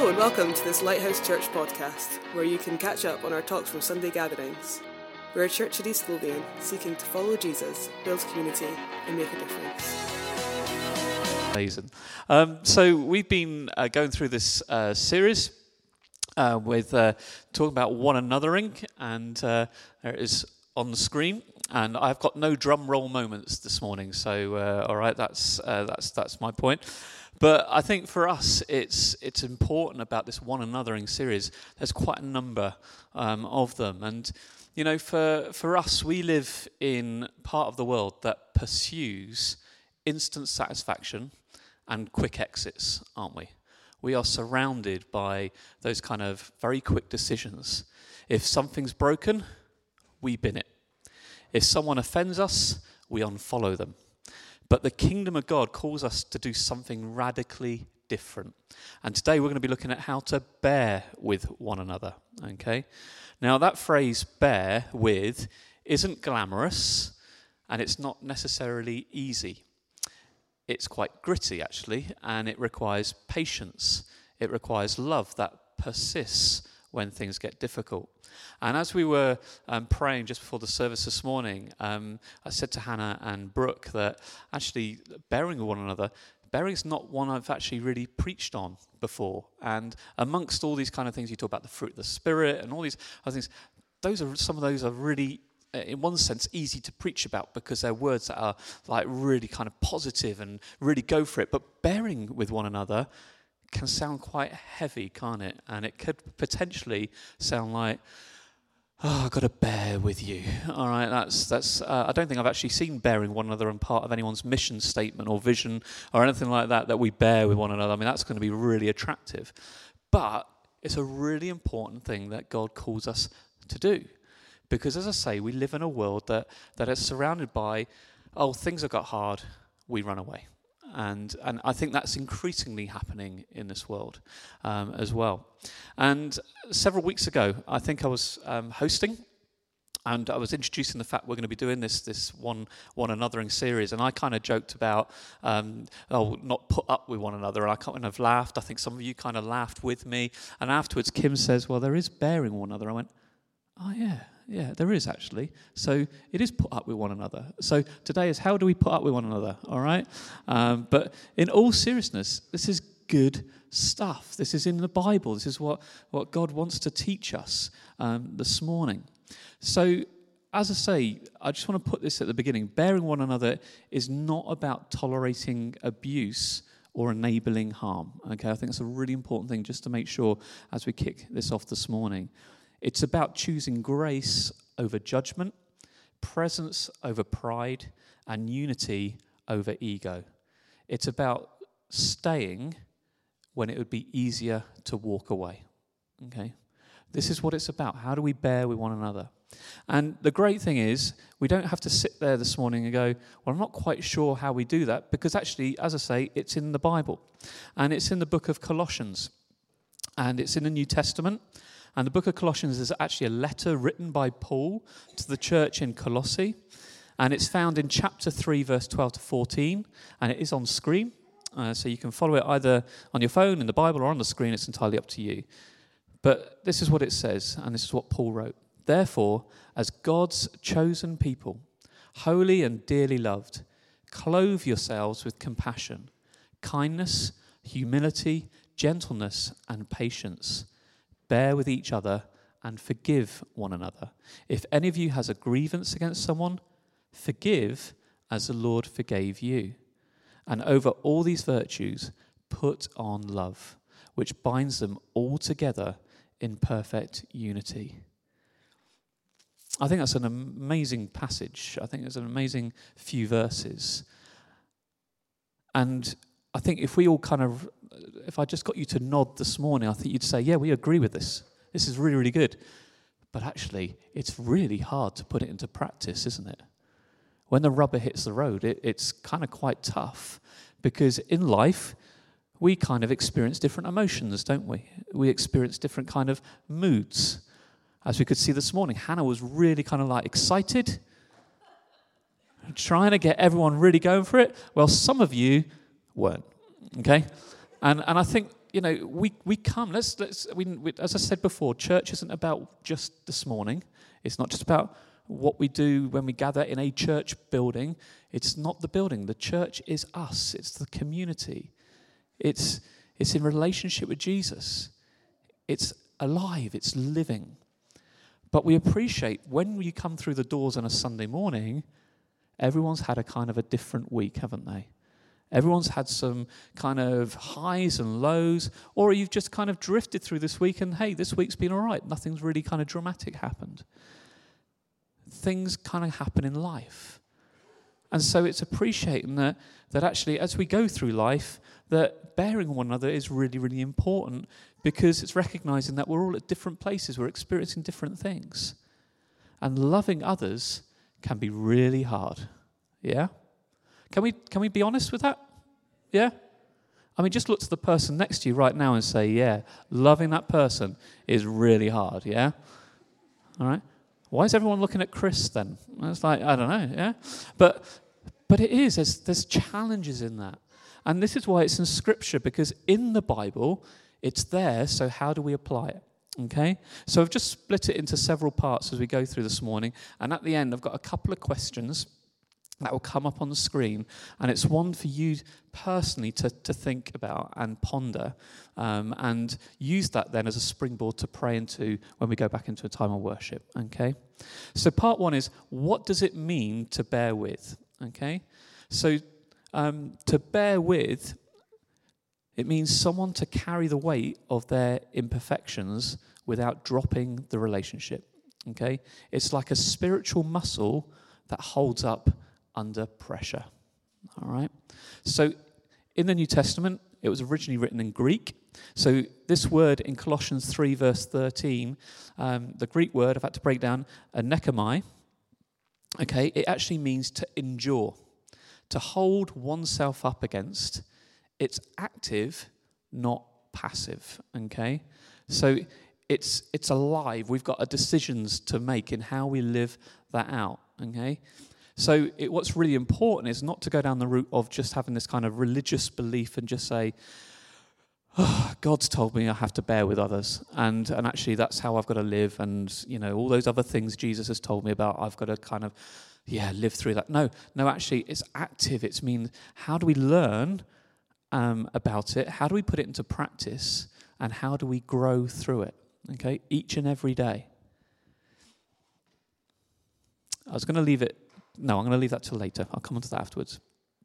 Hello and welcome to this Lighthouse Church podcast, where you can catch up on our talks from Sunday gatherings. We're a church in East Lothian seeking to follow Jesus, build community and make a difference. Amazing. So we've been going through this series with talking about one anothering, and there it is on the screen. And I've got no drum roll moments this morning, so all right, that's my point. But I think for us, it's important about this one anothering series. There's quite a number of them, and you know, for us, we live in part of the world that pursues instant satisfaction and quick exits, aren't we? We are surrounded by those kind of very quick decisions. If something's broken, we bin it. If someone offends us, we unfollow them. But the kingdom of God calls us to do something radically different. And today we're going to be looking at how to bear with one another, okay? Now that phrase, bear with, isn't glamorous, and it's not necessarily easy. It's quite gritty, actually, and it requires patience. It requires love that persists when things get difficult. And as we were praying just before the service this morning, I said to Hannah and Brooke that actually bearing with one another, bearing is not one I've actually really preached on before. And amongst all these kind of things, you talk about the fruit of the Spirit and all these other things, some of those are really, in one sense, easy to preach about because they're words that are like really kind of positive and really go for it. But bearing with one another can sound quite heavy, can't it? And it could potentially sound like, oh, I've got to bear with you. All right, that's. I don't think I've actually seen bearing one another in part of anyone's mission statement or vision or anything like that we bear with one another. I mean, that's going to be really attractive. But it's a really important thing that God calls us to do. Because, as I say, we live in a world that is surrounded by, oh, things have got hard, we run away. And I think that's increasingly happening in this world as well. And several weeks ago, I think I was hosting, and I was introducing the fact we're going to be doing this one anothering series. And I kind of joked about, not put up with one another. And I kind of laughed. I think some of you kind of laughed with me. And afterwards, Kim says, well, there is bearing one another. I went, oh, yeah, there is actually. So it is put up with one another. So today is how do we put up with one another, all right? But in all seriousness, this is good stuff. This is in the Bible. This is what God wants to teach us this morning. So as I say, I just want to put this at the beginning. Bearing one another is not about tolerating abuse or enabling harm. Okay, I think it's a really important thing just to make sure as we kick this off this morning. It's about choosing grace over judgment, presence over pride, and unity over ego. It's about staying when it would be easier to walk away. Okay? This is what it's about. How do we bear with one another? And the great thing is, we don't have to sit there this morning and go, well, I'm not quite sure how we do that, because actually, as I say, it's in the Bible. And it's in the book of Colossians. And it's in the New Testament. And the book of Colossians is actually a letter written by Paul to the church in Colossae. And it's found in chapter 3, verse 12 to 14. And it is on screen. So you can follow it either on your phone, in the Bible, or on the screen. It's entirely up to you. But this is what it says, and this is what Paul wrote. Therefore, as God's chosen people, holy and dearly loved, clothe yourselves with compassion, kindness, humility, gentleness, and patience. Bear with each other and forgive one another. If any of you has a grievance against someone, forgive as the Lord forgave you. And over all these virtues, put on love, which binds them all together in perfect unity. I think that's an amazing passage. I think it's an amazing few verses. And I think if I just got you to nod this morning, I think you'd say, yeah, we agree with this. This is really, really good. But actually, it's really hard to put it into practice, isn't it? When the rubber hits the road, it's kind of quite tough. Because in life, we kind of experience different emotions, don't we? We experience different kind of moods. As we could see this morning, Hannah was really kind of like excited, trying to get everyone really going for it. Well, some of you weren't, okay? And I think we come. As I said before, church isn't about just this morning. It's not just about what we do when we gather in a church building. It's not the building. The church is us. It's the community. It's in relationship with Jesus. It's alive. It's living. But we appreciate when you come through the doors on a Sunday morning, everyone's had a kind of a different week, haven't they? Everyone's had some kind of highs and lows, or you've just kind of drifted through this week and, hey, this week's been all right. Nothing's really kind of dramatic happened. Things kind of happen in life. And so it's appreciating that actually as we go through life, that bearing one another is really, really important, because it's recognizing that we're all at different places, we're experiencing different things. And loving others can be really hard. Yeah? Can we be honest with that? Yeah? I mean, just look to the person next to you right now and say, yeah, loving that person is really hard, yeah? All right? Why is everyone looking at Chris then? It's like, I don't know, yeah? But it is. There's challenges in that. And this is why it's in Scripture, because in the Bible, it's there, so how do we apply it? Okay? So I've just split it into several parts as we go through this morning, and at the end I've got a couple of questions that will come up on the screen, and it's one for you personally to think about and ponder, and use that then as a springboard to pray into when we go back into a time of worship, okay? So part one is, what does it mean to bear with, okay? So to bear with, it means someone to carry the weight of their imperfections without dropping the relationship, okay? It's like a spiritual muscle that holds up under pressure, all right? So in the New Testament, it was originally written in Greek. So this word in Colossians 3, verse 13, the Greek word, I've had to break down, anechomai, okay, it actually means to endure, to hold oneself up against. It's active, not passive, okay? So it's alive. We've got decisions to make in how we live that out, okay? So what's really important is not to go down the route of just having this kind of religious belief and just say, oh, God's told me I have to bear with others, and actually that's how I've got to live, and all those other things Jesus has told me about, I've got to kind of, live through that. No, actually it's active. It's mean, how do we learn about it? How do we put it into practice? And how do we grow through it? Okay, each and every day. I'm going to leave that till later. I'll come on to that afterwards.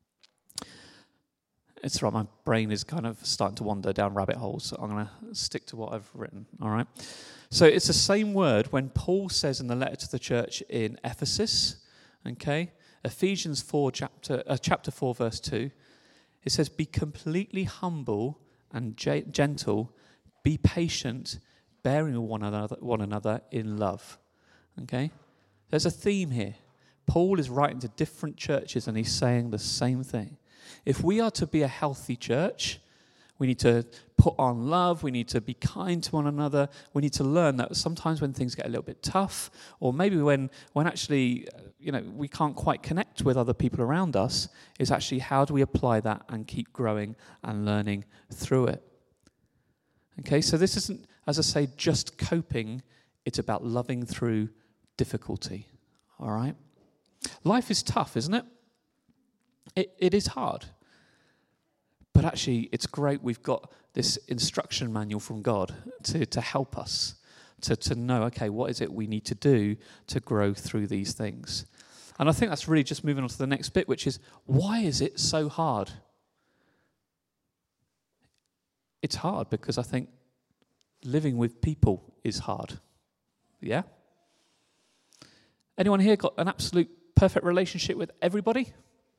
It's right, my brain is kind of starting to wander down rabbit holes, so I'm going to stick to what I've written, all right? So it's the same word when Paul says in the letter to the church in Ephesus, okay? Ephesians 4, chapter 4, verse 2, it says, be completely humble and gentle, be patient, bearing with one another in love, okay? There's a theme here. Paul is writing to different churches and he's saying the same thing. If we are to be a healthy church, we need to put on love, we need to be kind to one another, we need to learn that sometimes when things get a little bit tough, or maybe when actually we can't quite connect with other people around us, is actually how do we apply that and keep growing and learning through it. Okay, so this isn't, as I say, just coping, it's about loving through difficulty, all right? Life is tough, isn't it? It is hard. But actually, it's great we've got this instruction manual from God to help us, to know, okay, what is it we need to do to grow through these things? And I think that's really just moving on to the next bit, which is, why is it so hard? It's hard because I think living with people is hard. Yeah? Anyone here got an absolute perfect relationship with everybody?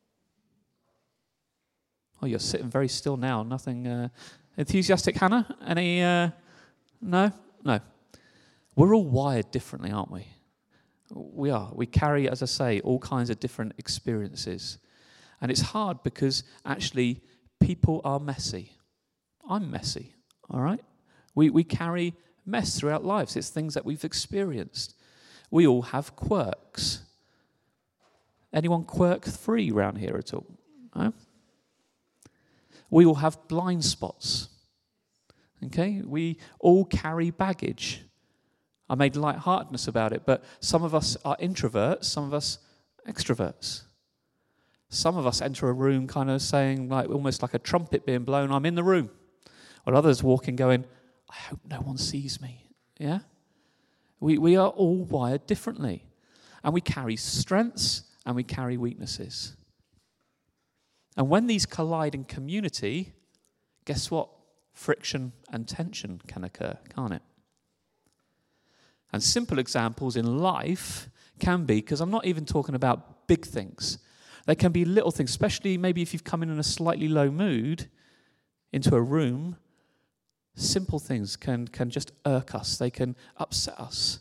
Oh, you're sitting very still now. Nothing enthusiastic, Hannah? Any? No? No. We're all wired differently, aren't we? We are. We carry, as I say, all kinds of different experiences. And it's hard because actually people are messy. I'm messy, all right? We carry mess throughout lives. It's things that we've experienced. We all have quirks. Anyone quirk-free around here at all? No? We all have blind spots. Okay? We all carry baggage. I made lightheartedness about it, but some of us are introverts, some of us extroverts. Some of us enter a room kind of saying, like almost like a trumpet being blown, I'm in the room. Or others walking going, I hope no one sees me. Yeah? We are all wired differently. And we carry strengths and we carry weaknesses. And when these collide in community, guess what? Friction and tension can occur, can't it? And simple examples in life can be, because I'm not even talking about big things. They can be little things, especially maybe if you've come in a slightly low mood into a room. Simple things can just irk us. They can upset us.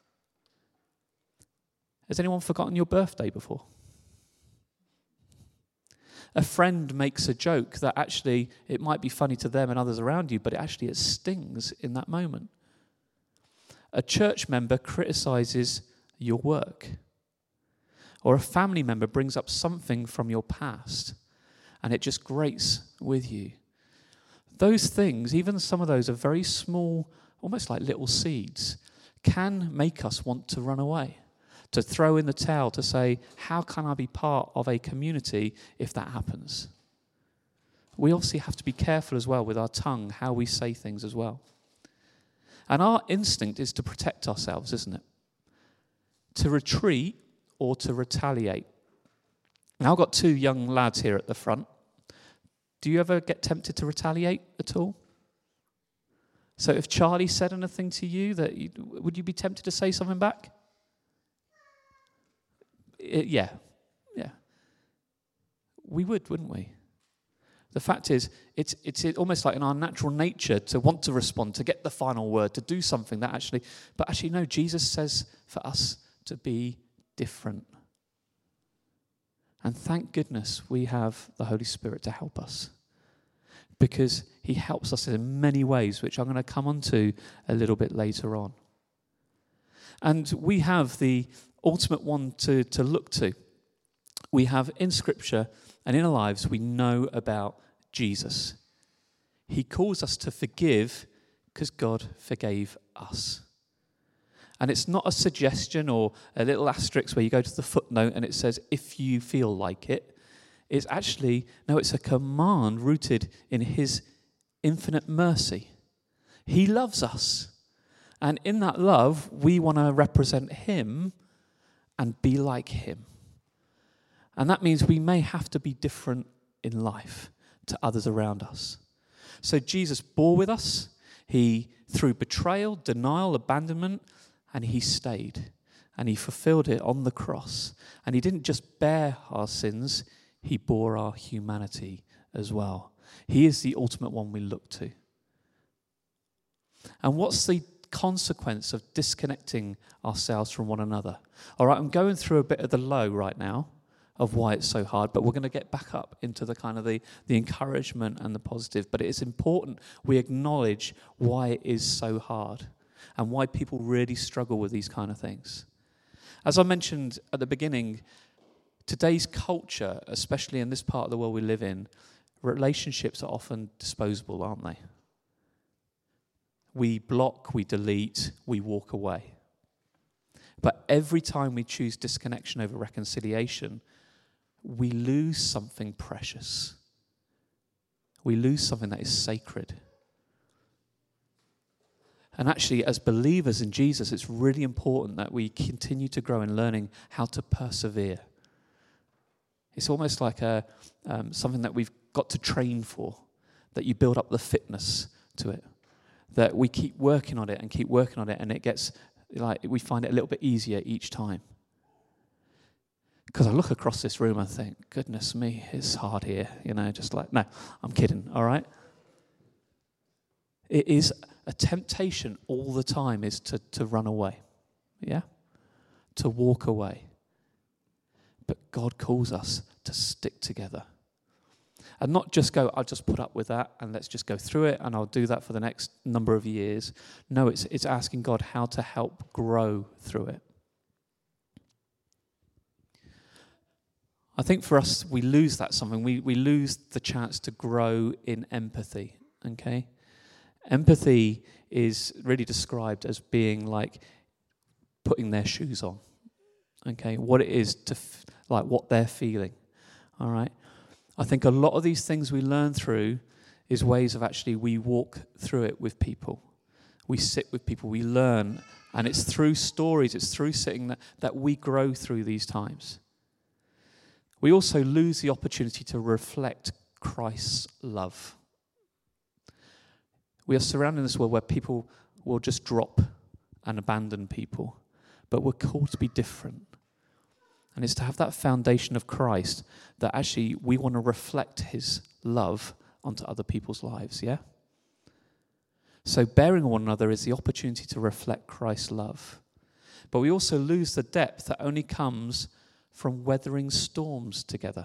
Has anyone forgotten your birthday before? A friend makes a joke that actually it might be funny to them and others around you, but it stings in that moment. A church member criticizes your work. Or a family member brings up something from your past and it just grates with you. Those things, even some of those are very small, almost like little seeds, can make us want to run away, to throw in the towel, to say, how can I be part of a community if that happens? We obviously have to be careful as well with our tongue, how we say things as well. And our instinct is to protect ourselves, isn't it? To retreat or to retaliate. Now I've got two young lads here at the front. Do you ever get tempted to retaliate at all? So if Charlie said anything to you, would you be tempted to say something back? Yeah. We would, wouldn't we? The fact is, it's almost like in our natural nature to want to respond, to get the final word, to do something that actually, no, Jesus says for us to be different. And thank goodness we have the Holy Spirit to help us, because he helps us in many ways, which I'm going to come on to a little bit later on. And we have the ultimate one to look to. We have in Scripture and in our lives, we know about Jesus. He calls us to forgive because God forgave us. And it's not a suggestion or a little asterisk where you go to the footnote and it says, if you feel like it. It's actually, no, it's a command rooted in his infinite mercy. He loves us. And in that love, we want to represent him and be like him. And that means we may have to be different in life to others around us. So Jesus bore with us. He, through betrayal, denial, abandonment, and he stayed. And he fulfilled it on the cross. And he didn't just bear our sins, he bore our humanity as well. He is the ultimate one we look to. And what's the consequence of disconnecting ourselves from one another? All right, I'm going through a bit of the low right now of why it's so hard, but we're going to get back up into the kind of the encouragement and the positive. But it is important we acknowledge why it is so hard and why people really struggle with these kind of things. As I mentioned at the beginning, today's culture, especially in this part of the world we live in, relationships are often disposable, aren't they? We block, we delete, we walk away. But every time we choose disconnection over reconciliation, we lose something precious. We lose something that is sacred. And actually, as believers in Jesus, it's really important that we continue to grow in learning how to persevere. It's almost like something that we've got to train for, that you build up the fitness to it, that we keep working on it, and it gets like we find it a little bit easier each time. Because I look across this room and think, goodness me, it's hard here, just like, no, I'm kidding, all right? It is a temptation all the time is to run away, yeah? To walk away. But God calls us to stick together. And not just go, I'll just put up with that and let's just go through it and I'll do that for the next number of years. No, it's asking God how to help grow through it. I think for us, we lose that something. We lose the chance to grow in empathy, okay? Empathy is really described as being like putting their shoes on, okay? What it is to, like what they're feeling, all right? I think a lot of these things we learn through is ways of actually we walk through it with people. We sit with people, we learn, and it's through stories, it's through sitting that we grow through these times. We also lose the opportunity to reflect Christ's love. We are surrounded in this world where people will just drop and abandon people, but we're called to be different. And it's to have that foundation of Christ that actually we want to reflect his love onto other people's lives, yeah? So bearing one another is the opportunity to reflect Christ's love. But we also lose the depth that only comes from weathering storms together.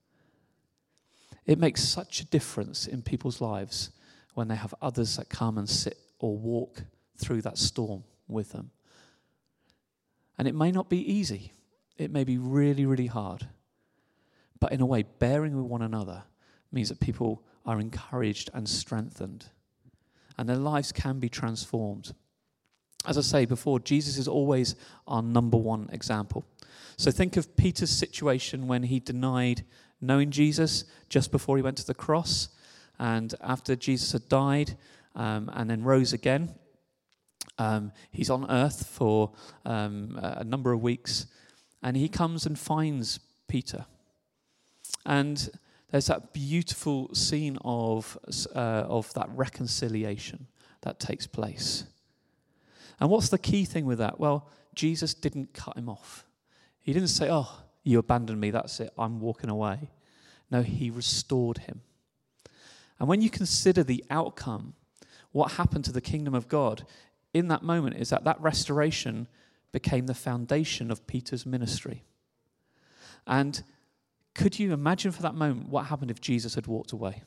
It makes such a difference in people's lives when they have others that come and sit or walk through that storm with them. And it may not be easy. It may be really, really hard. But in a way, bearing with one another means that people are encouraged and strengthened. And their lives can be transformed. As I say before, Jesus is always our number one example. So think of Peter's situation when he denied knowing Jesus just before he went to the cross. And after Jesus had died and then rose again, he's on earth for a number of weeks. And he comes and finds Peter. And there's that beautiful scene of that reconciliation that takes place. And what's the key thing with that? Well, Jesus didn't cut him off. He didn't say, oh, you abandoned me, that's it, I'm walking away. No, he restored him. And when you consider the outcome, what happened to the kingdom of God in that moment is that restoration became the foundation of Peter's ministry. And could you imagine for that moment what happened if Jesus had walked away?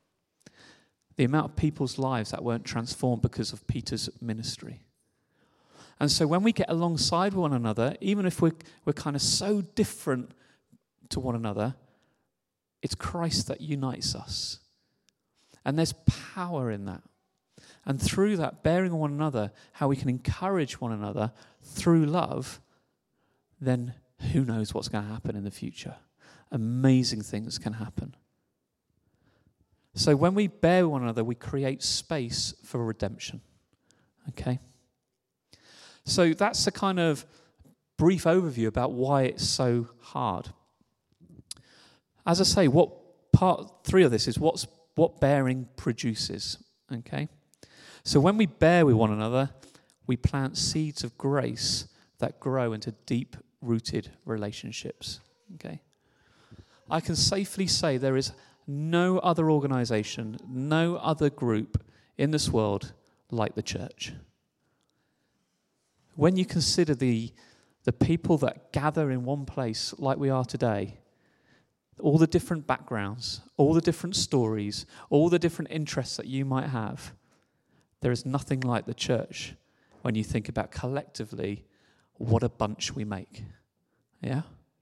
The amount of people's lives that weren't transformed because of Peter's ministry. And so when we get alongside one another, even if we're kind of so different to one another, it's Christ that unites us. And there's power in that. And through that, bearing one another, how we can encourage one another through love, then who knows what's going to happen in the future. Amazing things can happen. So when we bear one another, we create space for redemption. Okay? So that's a kind of brief overview about why it's so hard. As I say, part 3 of this is what bearing produces. Okay? So when we bear with one another, we plant seeds of grace that grow into deep-rooted relationships. Okay? I can safely say there is no other organization, no other group in this world like the church. When you consider the people that gather in one place like we are today, all the different backgrounds, all the different stories, all the different interests that you might have, there is nothing like the church when you think about collectively what a bunch we make. Yeah?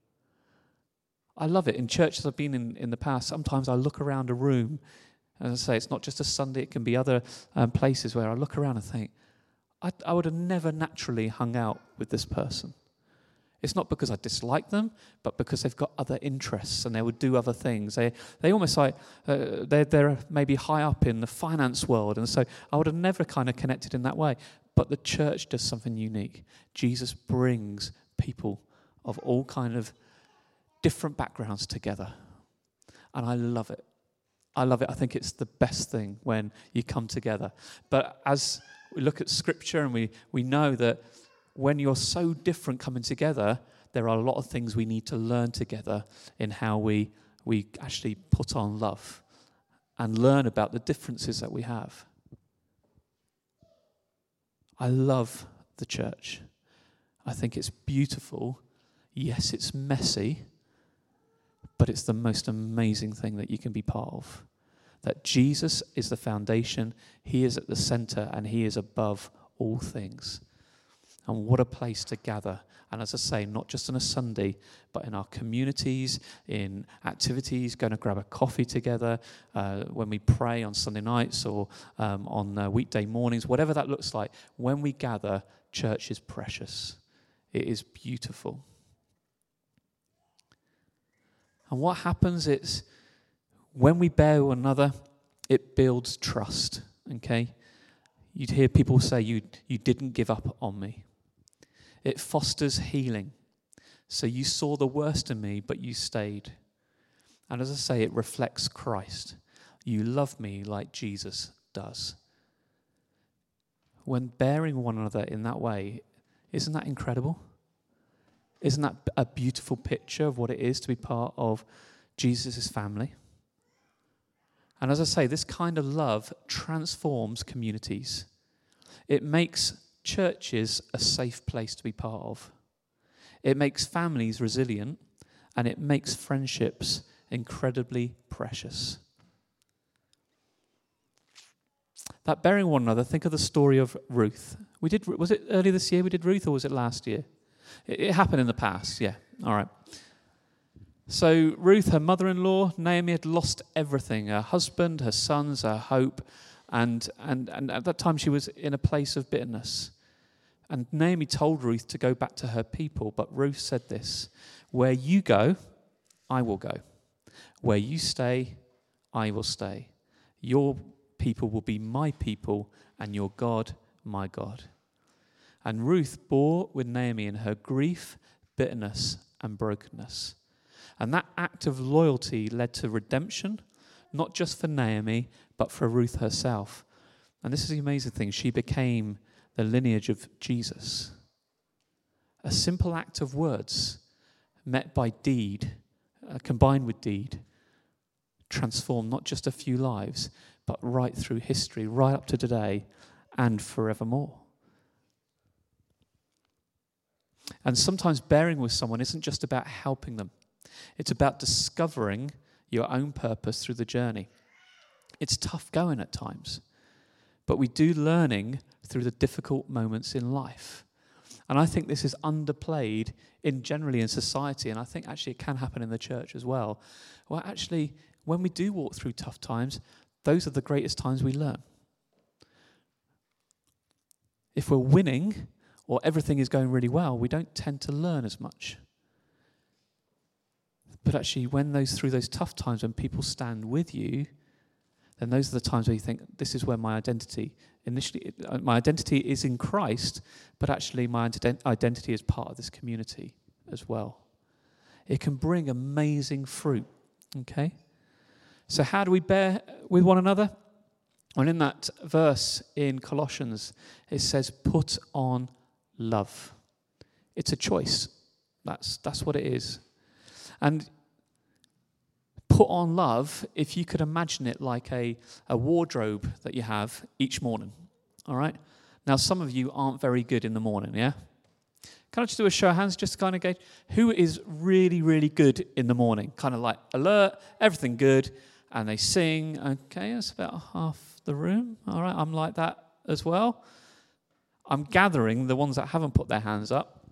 I love it. In churches I've been in the past, sometimes I look around a room, and I say it's not just a Sunday, it can be other places where I look around and think, I would have never naturally hung out with this person. It's not because I dislike them, but because they've got other interests and they would do other things. They almost like, they're maybe high up in the finance world, and so I would have never kind of connected in that way. But the church does something unique. Jesus brings people of all kind of different backgrounds together. And I love it. I love it. I think it's the best thing when you come together. But as we look at Scripture and we know that when you're so different coming together, there are a lot of things we need to learn together in how we actually put on love and learn about the differences that we have. I love the church. I think it's beautiful. Yes, it's messy, but it's the most amazing thing that you can be part of. That Jesus is the foundation, he is at the center, and he is above all things. And what a place to gather. And as I say, not just on a Sunday, but in our communities, in activities, going to grab a coffee together, when we pray on Sunday nights or on weekday mornings, whatever that looks like. When we gather, church is precious. It is beautiful. And what happens is when we bear one another, it builds trust, okay? You'd hear people say, you didn't give up on me. It fosters healing. So you saw the worst in me, but you stayed. And as I say, it reflects Christ. You love me like Jesus does. When bearing one another in that way, isn't that incredible? Isn't that a beautiful picture of what it is to be part of Jesus' family? And as I say, this kind of love transforms communities. It makes churches a safe place to be part of. It makes families resilient, and it makes friendships incredibly precious. That bearing one another, think of the story of Ruth. Was it earlier this year we did Ruth, or was it last year? It happened in the past, yeah. All right. So Ruth, her mother-in-law, Naomi, had lost everything, her husband, her sons, her hope, and at that time she was in a place of bitterness. And Naomi told Ruth to go back to her people, but Ruth said this, where you go, I will go. Where you stay, I will stay. Your people will be my people, and your God, my God. And Ruth bore with Naomi in her grief, bitterness, and brokenness. And that act of loyalty led to redemption, not just for Naomi, but for Ruth herself. And this is the amazing thing. She became the lineage of Jesus. A simple act of words met by deed, combined with deed, transformed not just a few lives, but right through history, right up to today and forevermore. And sometimes bearing with someone isn't just about helping them. It's about discovering your own purpose through the journey. It's tough going at times, but we do learning through the difficult moments in life. And I think this is underplayed generally in society, and I think actually it can happen in the church as well. Well, actually, when we do walk through tough times, those are the greatest times we learn. If we're winning or everything is going really well, we don't tend to learn as much. But actually, through those tough times, when people stand with you, then those are the times where you think, this is where my identity is in Christ, but actually my identity is part of this community as well. It can bring amazing fruit, okay? So how do we bear with one another? Well, in that verse in Colossians, it says, put on love. It's a choice. That's what it is. And put on love, if you could imagine it like a wardrobe that you have each morning, all right? Now, some of you aren't very good in the morning, yeah? Can I just do a show of hands, just to kind of gauge who is really, really good in the morning? Kind of like alert, everything good, and they sing. Okay, that's about half the room. All right, I'm like that as well. I'm gathering the ones that haven't put their hands up.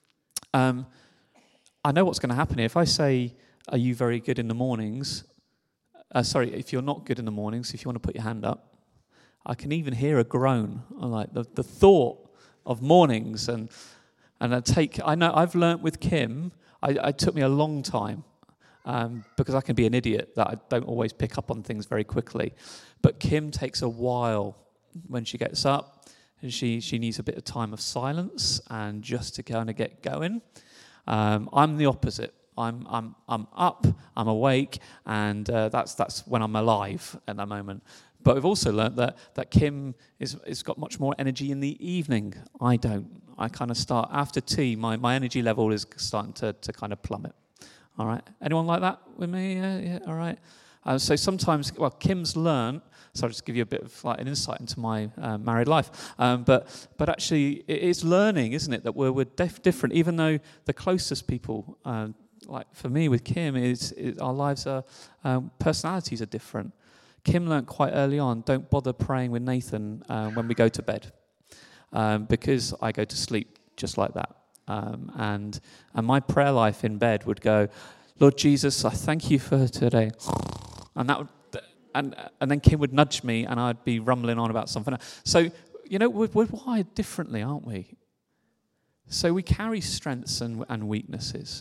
I know what's going to happen here. If I say, are you very good in the mornings? If you're not good in the mornings, if you want to put your hand up, I can even hear a groan. Like the thought of mornings, and I know I've learnt with Kim. It took me a long time because I can be an idiot that I don't always pick up on things very quickly. But Kim takes a while when she gets up, and she needs a bit of time of silence and just to kind of get going. I'm the opposite. I'm up, I'm awake, and that's when I'm alive at that moment. But we've also learnt that Kim is got much more energy in the evening. I don't. I kind of start after tea. My energy level is starting to kind of plummet. All right. Anyone like that with me? Yeah. All right. So sometimes, Kim's learnt. So I'll just give you a bit of like an insight into my married life. But actually, it is learning, isn't it, that we're different. Even though the closest people, like for me with Kim, is our lives are personalities are different. Kim learnt quite early on, don't bother praying with Nathan when we go to bed, because I go to sleep just like that. And my prayer life in bed would go, Lord Jesus, I thank you for today. And that would, and then Kim would nudge me and I'd be rumbling on about something else. So, we're wired differently, aren't we? So we carry strengths and weaknesses.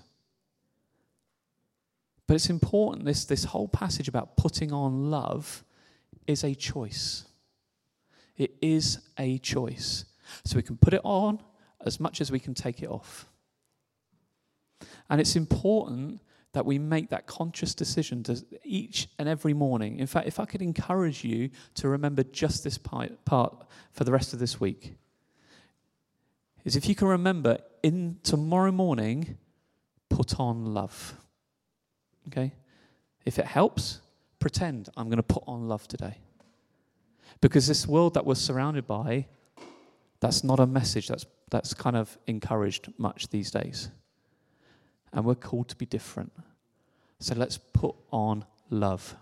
But it's important, this whole passage about putting on love is a choice. It is a choice. So we can put it on as much as we can take it off. And it's important that we make that conscious decision to each and every morning. In fact, if I could encourage you to remember just this part for the rest of this week, is if you can remember in tomorrow morning, put on love. Okay? If it helps, pretend I'm going to put on love today. Because this world that we're surrounded by, that's not a message that's kind of encouraged much these days. And we're called to be different. So let's put on love.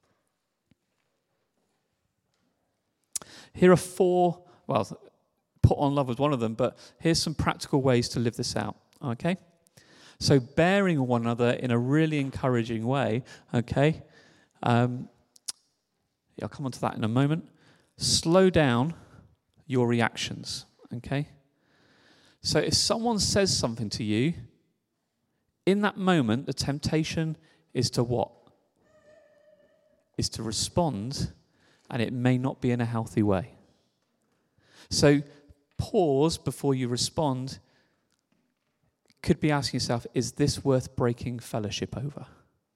Here are 4, put on love was one of them, but here's some practical ways to live this out, okay? So bearing one another in a really encouraging way, okay? I'll come on to that in a moment. Slow down your reactions, okay? So if someone says something to you, in that moment, the temptation is to what? Is to respond, and it may not be in a healthy way. So pause before you respond. Could be asking yourself, is this worth breaking fellowship over?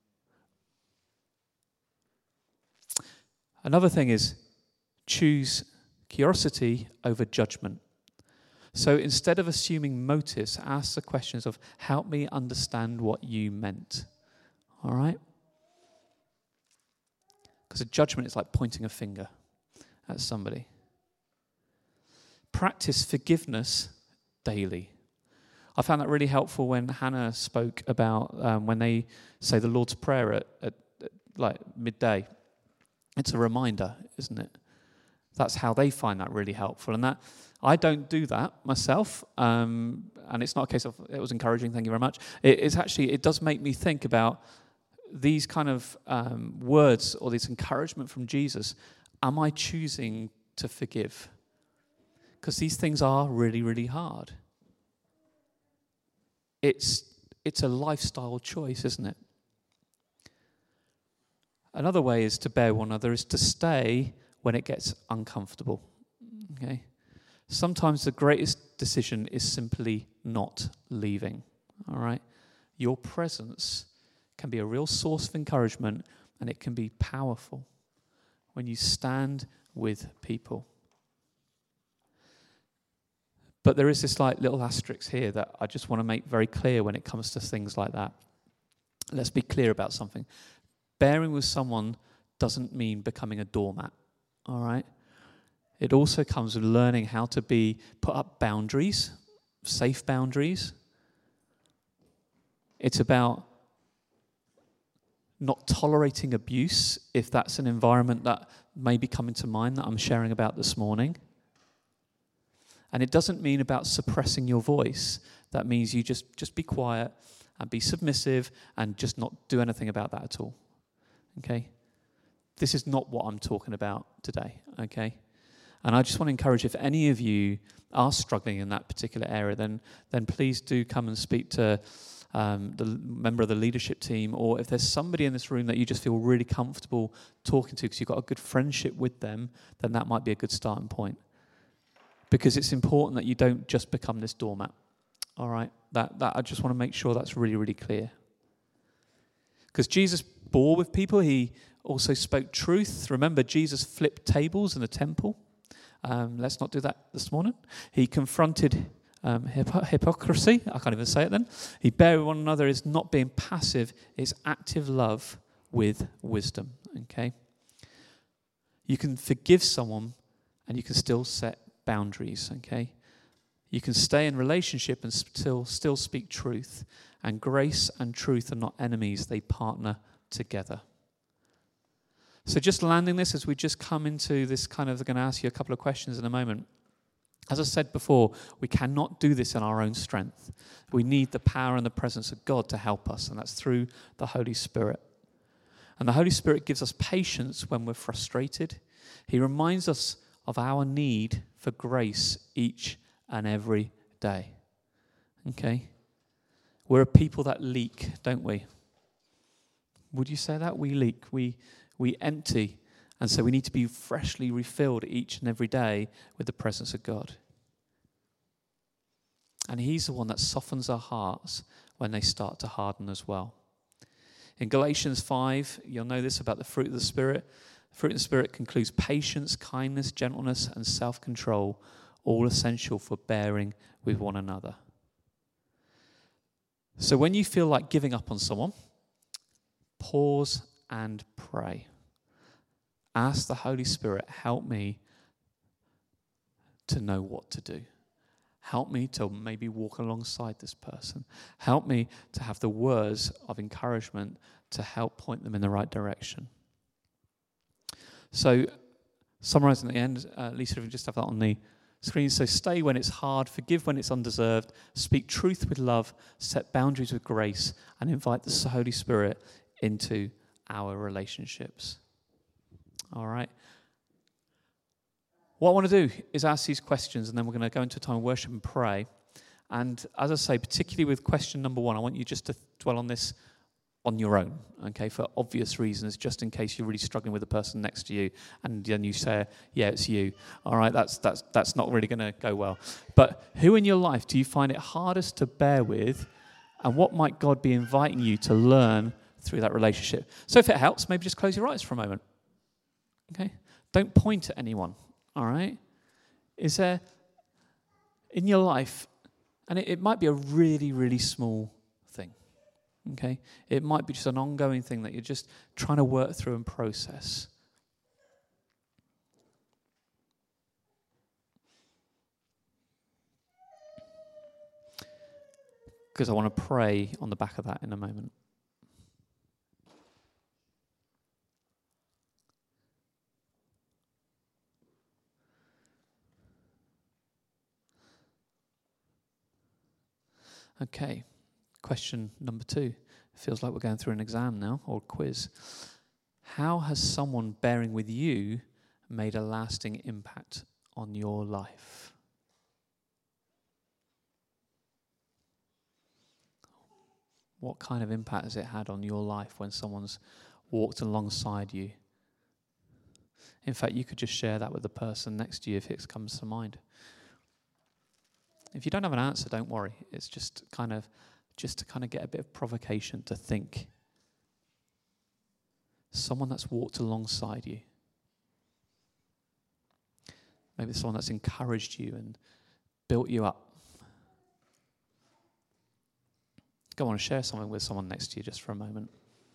Another thing is choose curiosity over judgment. So instead of assuming motives, ask the questions of, help me understand what you meant. All right? Because a judgment is like pointing a finger at somebody. Practice forgiveness daily. I found that really helpful when Hannah spoke about when they say the Lord's Prayer at like midday. It's a reminder, isn't it? That's how they find that really helpful. And that I don't do that myself. And it's not a case of it was encouraging, thank you very much. It does make me think about these kind of words or this encouragement from Jesus. Am I choosing to forgive? Because these things are really, really hard. It's a lifestyle choice, isn't it? Another way is to bear one another is to stay when it gets uncomfortable. Okay? Sometimes the greatest decision is simply not leaving. All right? Your presence can be a real source of encouragement, and it can be powerful when you stand with people. But there is this little asterisk here that I just want to make very clear when it comes to things like that. Let's be clear about something. Bearing with someone doesn't mean becoming a doormat, all right? It also comes with learning how to put up boundaries, safe boundaries. It's about not tolerating abuse, if that's an environment that may be coming to mind that I'm sharing about this morning. And it doesn't mean about suppressing your voice. That means you just be quiet and be submissive and just not do anything about that at all. Okay? This is not what I'm talking about today, okay? And I just want to encourage, if any of you are struggling in that particular area, then please do come and speak to the member of the leadership team, or if there's somebody in this room that you just feel really comfortable talking to because you've got a good friendship with them, then that might be a good starting point. Because it's important that you don't just become this doormat, all right? That I just want to make sure that's really, really clear. Because Jesus bore with people. He also spoke truth. Remember, Jesus flipped tables in the temple. Let's not do that this morning. He confronted hypocrisy. I can't even say it then. He bare with one another is not being passive. It's active love with wisdom, okay? You can forgive someone and you can still set boundaries, okay? You can stay in relationship and still speak truth. And grace and truth are not enemies. They partner together. So just landing this as we just come into this they're going to ask you a couple of questions in a moment. As I said before, we cannot do this in our own strength. We need the power and the presence of God to help us, and that's through the Holy Spirit. And the Holy Spirit gives us patience when we're frustrated. He reminds us of our need for grace each and every day. Okay? We're a people that leak, don't we? Would you say that? We leak. We empty. And so we need to be freshly refilled each and every day with the presence of God. And he's the one that softens our hearts when they start to harden as well. In Galatians 5, you'll know this about the fruit of the Spirit. The fruit of the Spirit concludes patience, kindness, gentleness, and self-control, all essential for bearing with one another. So when you feel like giving up on someone, pause and pray. Ask the Holy Spirit, help me to know what to do. Help me to maybe walk alongside this person. Help me to have the words of encouragement to help point them in the right direction. So, summarising at the end, Lisa, if you just have that on the screen. So stay when it's hard, forgive when it's undeserved, speak truth with love, set boundaries with grace, and invite the Holy Spirit into our relationships. All right. What I want to do is ask these questions, and then we're going to go into a time of worship and pray. And as I say, particularly with question number 1, I want you just to dwell on this on your own, okay, for obvious reasons, just in case you're really struggling with the person next to you, and then you say, yeah, it's you. All right, that's not really going to go well. But who in your life do you find it hardest to bear with, and what might God be inviting you to learn through that relationship? So if it helps, maybe just close your eyes for a moment, okay? Don't point at anyone. All right? Is there, in your life, and it might be a really, really small thing, okay? It might be just an ongoing thing that you're just trying to work through and process. Because I want to pray on the back of that in a moment. Okay, question number 2. Feels like we're going through an exam now, or a quiz. How has someone bearing with you made a lasting impact on your life? What kind of impact has it had on your life when someone's walked alongside you? In fact, you could just share that with the person next to you if it comes to mind. If you don't have an answer, don't worry. It's just to kind of get a bit of provocation to think. Someone that's walked alongside you. Maybe someone that's encouraged you and built you up. Go on and share something with someone next to you just for a moment.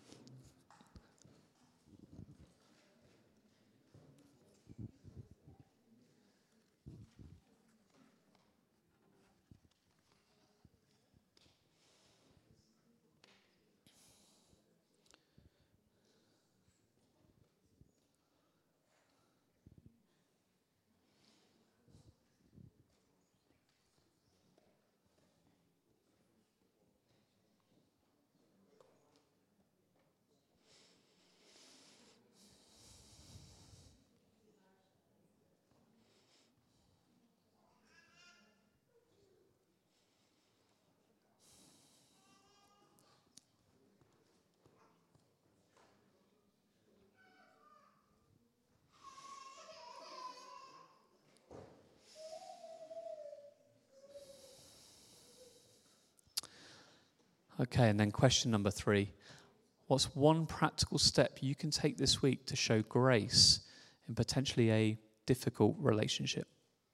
Okay, and then question number 3. What's one practical step you can take this week to show grace in potentially a difficult relationship?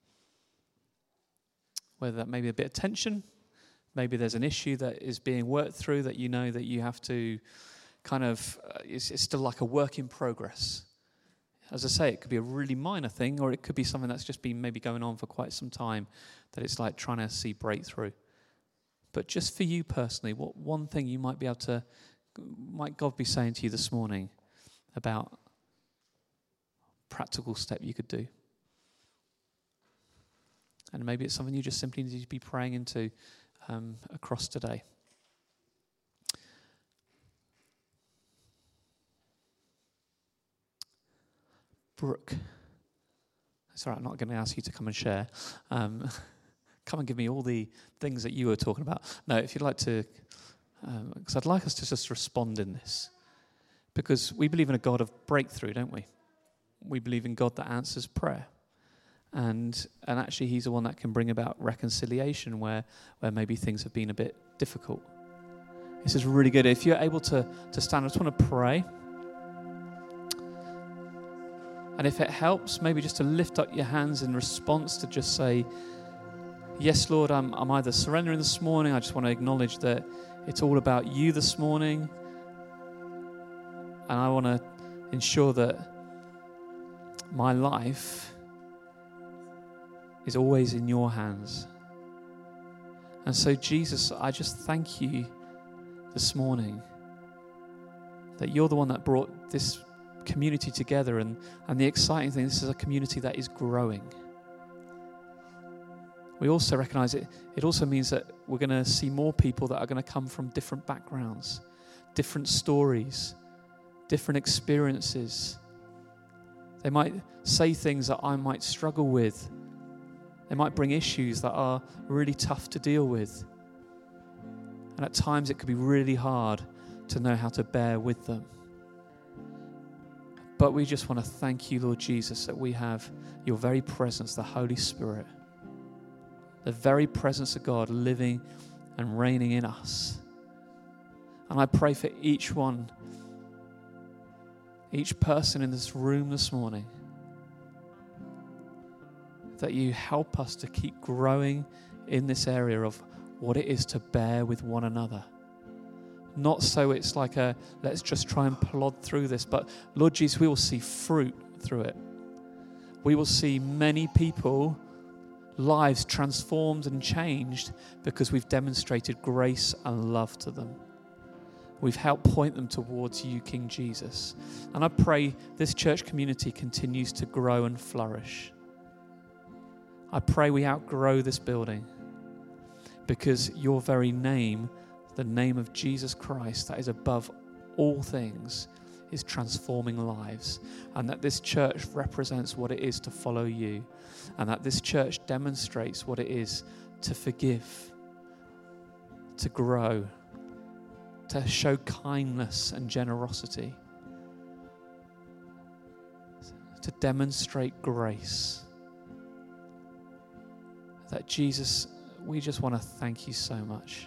Whether that may be a bit of tension, maybe there's an issue that is being worked through that you know that you have to kind of, it's still like a work in progress. As I say, it could be a really minor thing, or it could be something that's just been maybe going on for quite some time, that it's like trying to see breakthrough. But just for you personally, what one thing you might be able to, might God be saying to you this morning about practical step you could do? And maybe it's something you just simply need to be praying into across today. Brooke. It's all right, I'm not going to ask you to come and share. Come and give me all the things that you were talking about. No, if you'd like to, because I'd like us to just respond in this. Because we believe in a God of breakthrough, don't we? We believe in God that answers prayer. And actually he's the one that can bring about reconciliation where maybe things have been a bit difficult. This is really good. If you're able to stand, I just want to pray. And if it helps, maybe just to lift up your hands in response to just say, yes, Lord, I'm either surrendering this morning. I just want to acknowledge that it's all about you this morning. And I want to ensure that my life is always in your hands. And so, Jesus, I just thank you this morning that you're the one that brought this community together, and the exciting thing, this is a community that is growing. We also recognize it also means that we're going to see more people that are going to come from different backgrounds, different stories, different experiences. They might say things that I might struggle with. They might bring issues that are really tough to deal with. And at times it could be really hard to know how to bear with them. But we just want to thank you, Lord Jesus, that we have your very presence, the Holy Spirit, the very presence of God living and reigning in us. And I pray for each one, each person in this room this morning, that you help us to keep growing in this area of what it is to bear with one another. Not so it's like let's just try and plod through this, but Lord Jesus, we will see fruit through it. We will see many people, lives transformed and changed because we've demonstrated grace and love to them. We've helped point them towards you, King Jesus. And I pray this church community continues to grow and flourish. I pray we outgrow this building because your very name, the name of Jesus Christ that is above all things, is transforming lives, and that this church represents what it is to follow you, and that this church demonstrates what it is to forgive, to grow, to show kindness and generosity, to demonstrate grace. That Jesus, we just want to thank you so much.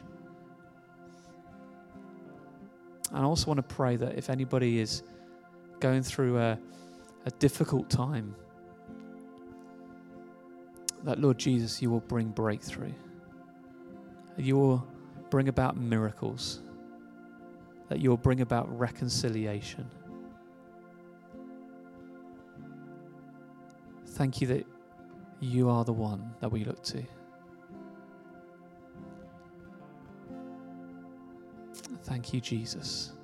And I also want to pray that if anybody is going through a difficult time, that Lord Jesus, you will bring breakthrough. You will bring about miracles. That you will bring about reconciliation. Thank you that you are the one that we look to. Thank you, Jesus.